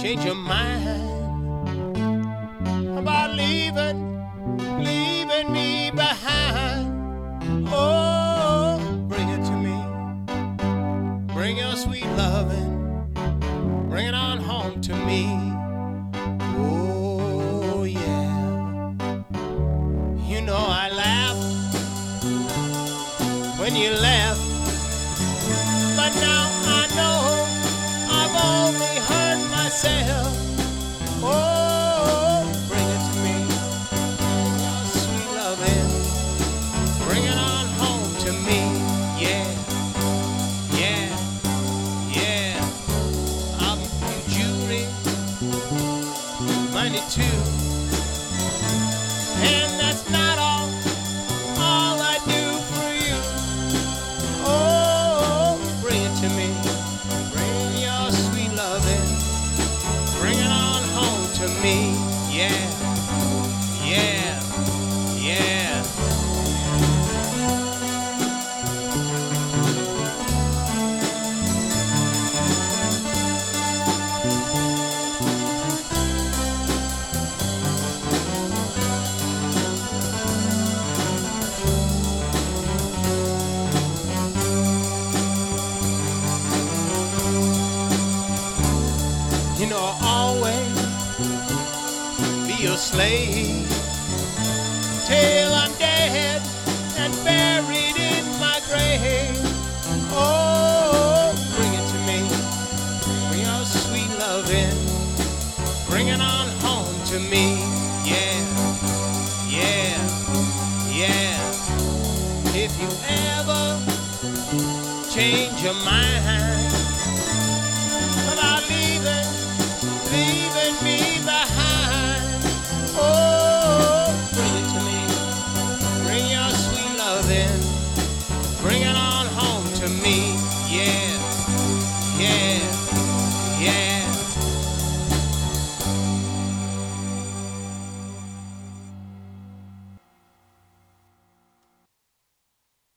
change your mind about leaving me behind. Oh, bring it to me. Bring your sweet loving. Bring it on home to me. Oh, yeah. You know I laughed when you left, but now I know I've only hurt myself. Oh, bring it to me, your sweet loving. Bring it on home to me. Yeah, yeah, yeah. I'm Judy, 92, and that's not all I do for you. Oh, bring it to me. Bring your sweet loving. Bring it on home to me. Yeah, yeah, yeah. You know I'll always be your slave till I'm dead and buried in my grave. Oh, bring it to me. Bring your sweet loving. Bring it on home to me. Yeah, yeah, yeah. If you ever change your mind